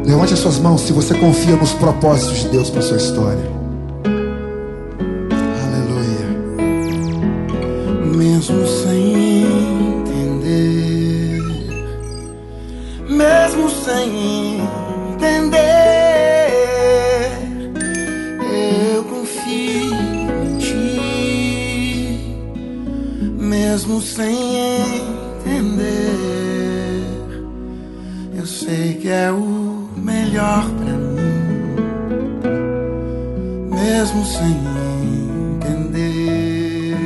Levante as suas mãos se você confia nos propósitos de Deus para a sua história. Aleluia. Mesmo sem entender, mesmo sem entender, eu confio em ti. Mesmo sem entender, eu sei que é o melhor pra mim, mesmo sem entender.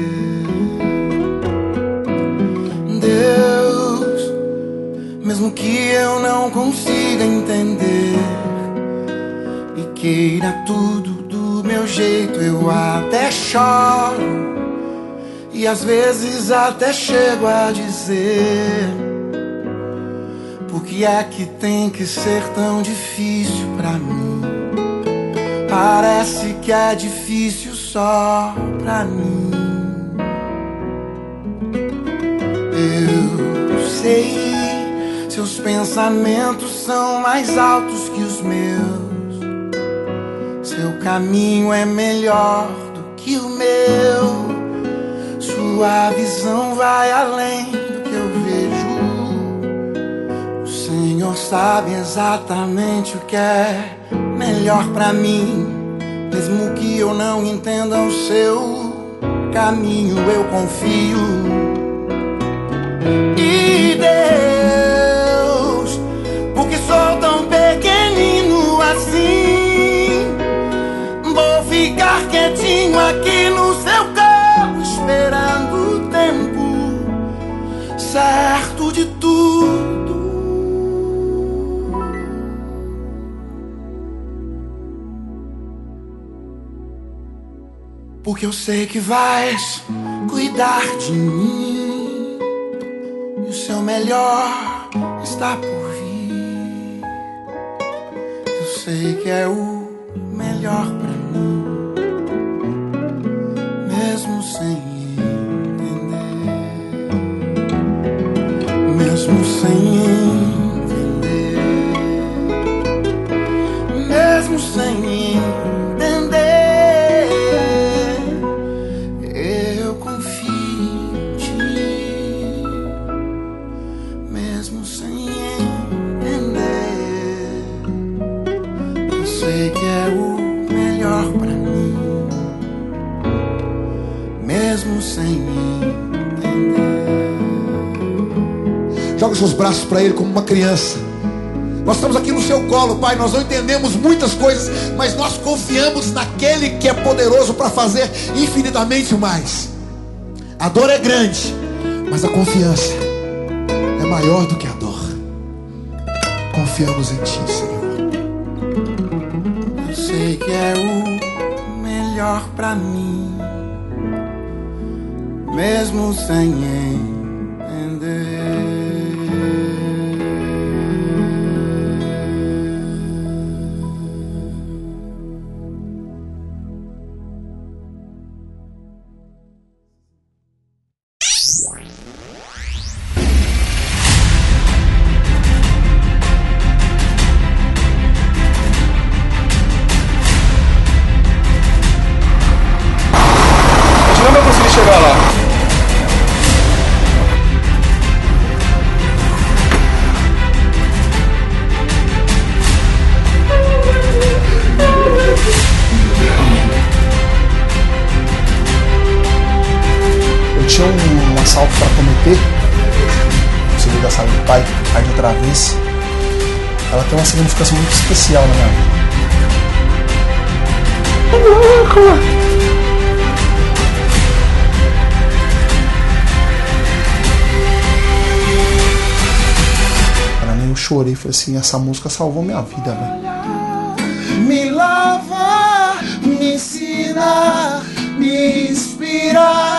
Deus, mesmo que eu não consiga entender e queira tudo do meu jeito, eu até choro e às vezes até chego a dizer: por que é que tem que ser tão difícil pra mim? Parece que é difícil só pra mim. Eu sei, seus pensamentos são mais altos que os meus. Seu caminho é melhor do que o meu. Sua visão vai além do que eu vejo. O Senhor sabe exatamente o que é melhor pra mim. Mesmo que eu não entenda o seu caminho, eu confio. E Deus, porque sou tão pequenino assim, vou ficar quietinho aqui no seu colo, esperando o tempo certo de tudo. Porque eu sei que vais cuidar de mim, e o seu melhor está por vir. Eu sei que é o melhor pra mim, mesmo sem entender, mesmo sem entender, mesmo sem entender. Joga os seus braços para Ele como uma criança. Nós estamos aqui no seu colo, Pai. Nós não entendemos muitas coisas, mas nós confiamos naquele que é poderoso para fazer infinitamente mais. A dor é grande, mas a confiança é maior do que a dor. Confiamos em Ti, Senhor. Eu sei que é o melhor para mim, mesmo sem entender. Um assalto para cometer. Você liga a sala do pai, a de outra vez. Ela tem uma significação muito especial na minha vida. Para mim eu chorei, falei assim, essa música salvou minha vida, velho. Me lava, me ensina, me inspira.